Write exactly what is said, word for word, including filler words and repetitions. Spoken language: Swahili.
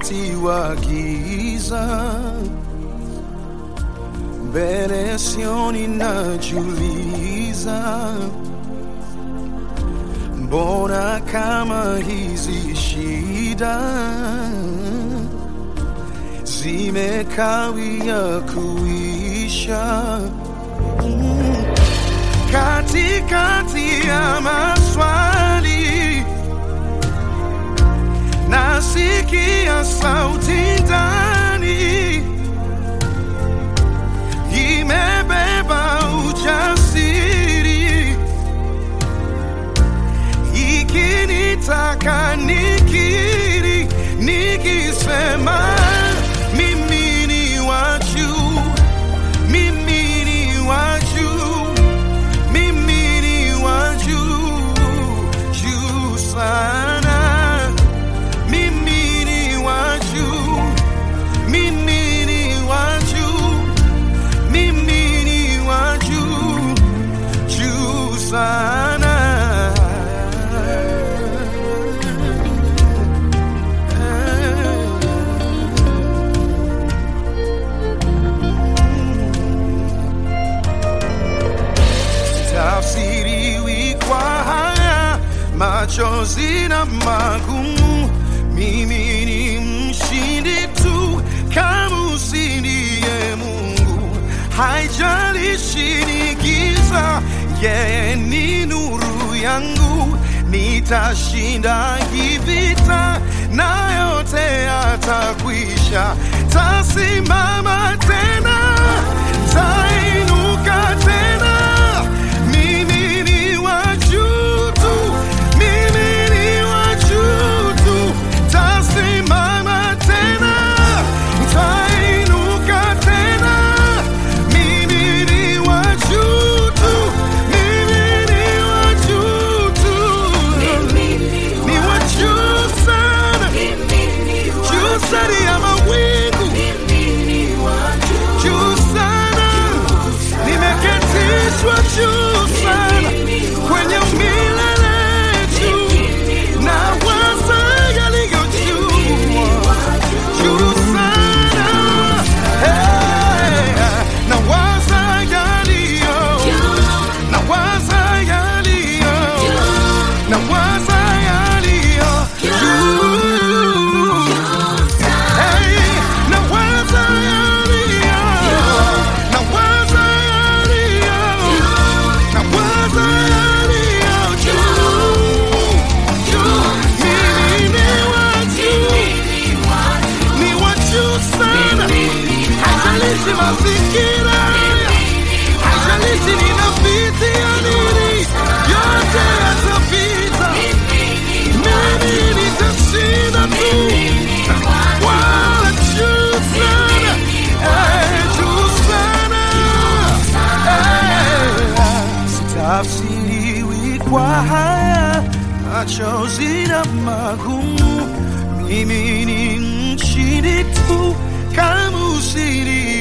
wakati wa giza, mbele sioni najiuliza, mbona kama hizi shida zimekawia kuisha? mm. Katikati ya maswali nasikia sauti ndani, imebeba ujasiri, ikinitaka nikiri, nikisema mimi ni wa juu, mimi ni wa juu, mimi ni wa juu, juu sana. Mimi ni wa juu, mimi ni wa juu, mimi ni wa juu, juu sana. Tafsiriwi kwa haya machozi na magumu, mimi ni mshindi tu kama usindiye Mungu. Haijalishi ni giza, yeye ni nuru yangu. Nitashinda hii vita na yote yatakwisha. Tasimama tena, tainuka tena. Mimi ni wa juu tu, mimi ni wa juu tu. Tasimama tena, tainuka tena. Mimi ni wa juu tu, mimi ni wa juu tu. Ni wa juu sana, juu sana ya mawingu, juu sana. Nimeketishwa juu sana kwenye milele juu, na waza yaliyo juu, juu sana. Hey, na waza yaliyo, na waza yaliyo, na waza yaliyo juu. Hey, na waza yaliyo, na waza yaliyo, na waza yaliyo juu, juu. Mimi ni wa juu, ni wa juu sana. Haijalishi mazingira, haijalishi ninapitia nini, yote yatapita. Mimi nitashinda tu, wala juu sana, eh, juu sana. Eh, sitafsiriwi kwa haya machozi na magumu, mimi ni mshindi tu kama ushindi